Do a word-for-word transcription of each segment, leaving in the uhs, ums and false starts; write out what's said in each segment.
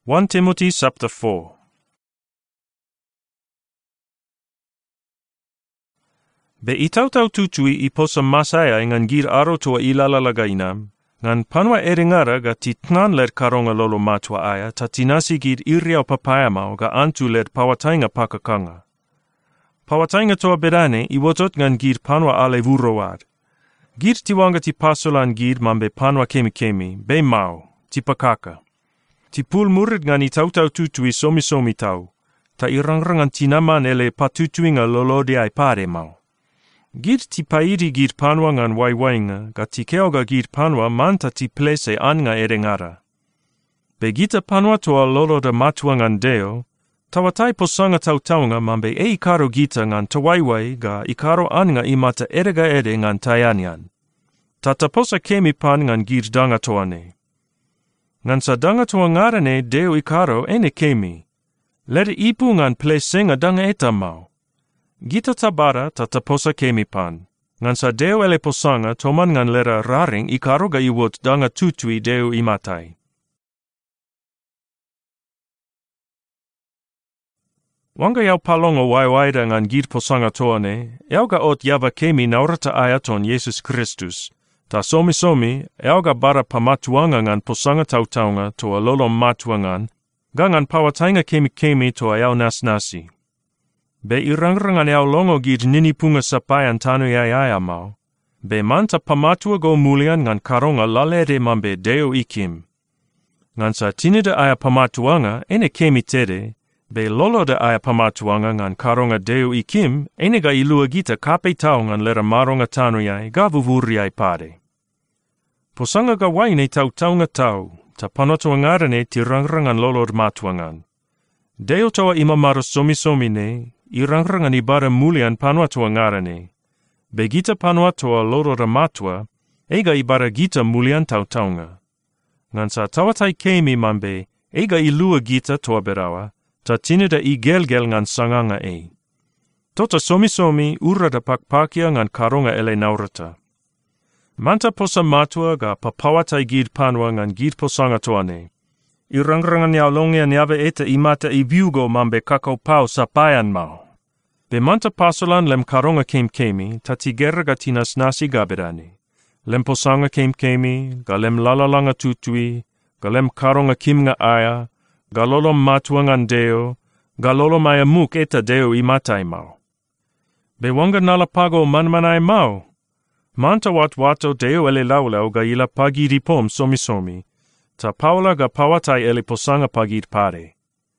First Timothy chapter four. Be itaw-taw tutui iposa masaya ngan gir aro tua ilalalagainam, ngan panwa eringara ga titnan ler karonga lolo matwa aya ta tinasi gir iriau papayamau ga antu ler pawatainga pakakanga. Pawatainga toa bedane iwotot ngan gir panwa ale vuroad. Gir tiwanga ti pasolan gir mambe panwa kemi kemi, be mau, ti pakaka. Ti pul murid ngan itaw-taw tutui somi-somi tau, ta irangrangan tinaman ele patutuinga lolodi ai pare mau. Gir ti pairi gir panwa ngan waiwainga, ga ti keoga gir panwa manta ti plese anga erengara. Be gita panwa toa lolo da matua ngan deo, tawatai posanga tau-taunga mambe e ikaro gita ngan tawaiwai ga ikaro anga imata erega ere ngan tayanian. Tataposa kemi pan ngan gir danga toane. Ngan sa danga toa ngarane deo ikaro ene kemi. Lere ipu ngan plesenga danga eta mau. Gita tabara tataposa kemi pan. Ngan sa deo ele posanga toman ngan lera raring ikaro ga iwot danga tutui deo imatai. Wanga yau palongo waiwaida ngan gir posanga toane, yau ga ot yava kemi naurata ayaton Jesus Christus. Ta somi-somi, yau ga bara pamatuanga ngan posanga tautaunga toa lolo matuangan, ga ngan pawatainga kemi-kemi toa yau nas-nasi. Be irangrangan yau longo gir ninipunga sapayan tanu yayaya mau. Be manta pamatua go mulian ngan karonga lalere mambe deo ikim. Ngan sa tinida aya pamatuanga ene kemi tere, be lolo de aya pamatuanga ngan karonga deo ikim ene ga ilua gita kape tau ngan lera maronga tanu yai ga vuvuri ai pare. Posanga ga waine tau taunga tau, ta panotuangarane tirangrangan lolo matuangan. Deo toa imamaro somi-somi ne, irangrangan ibara mulian panwa toa ngarane. Be gita panwa toa loro ramatua, ega ibara gita mulian tau-taunga. Ngan sa tawatai kemi mambe, ega ilua gita toa berawa, ta tinida i gelgel ngan sanganga e. Tota somi-somi urada pakpakia ngan karonga ele naurata. Manta posa matua ga papawatai gid panwa ngan gid posanga toane. Irangrangan yau longian yave eta imata i viugo mambe kakao pau sapayan mau. Be manta pasolan lem karonga kem-kemi, ta tigera ga tinas nasi gabedane. Lem posanga kem-kemi, ga lem lalalanga tutui, ga lem karonga kimnga aya, ga lolo matua ngan deo, ga lolo maya muk eta deo imatai mau. Be wanga nalapago manmanai mau. Manta wat-wato deo ele laulau ga ila pagiri pom somi-somi, ta paula ga pawatai ele posanga pagid pare.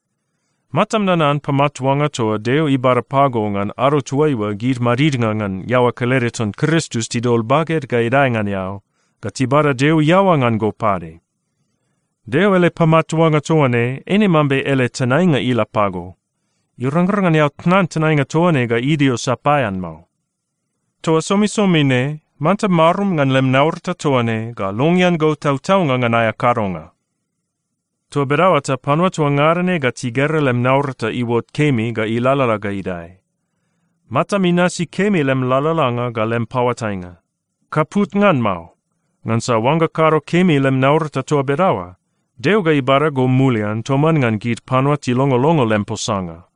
Matam nanan pamatuanga toa deo ibara pago ngan aro tuaiwa gid maridnga ngan yawa kaleriton Christus tidol baget ga idai ngan yau, ga tibara deo yawa ngan go pare. Deo ele pamatuanga toane ene mambe ele tanainga ila pago. Irangrangan yau tnan tanainga toane ga idio sapayan mau. Toa somi-somi ne, manta marum ngan lem naurta toane ga longian go tau-taunga ngan aya karonga. Toa berawata panwa toa ngarane ga tigera lem naurta iwot kemi ga ilalala ga idai. Mata minasi kemi lem lalalanga ga lem pawatainga. Kaput ngan mau. Ngan sa wanga karo kemi lem naurta toa berawa. Deo ga ibara go mulian toman ngan git panwa ti longo-longo lem posanga.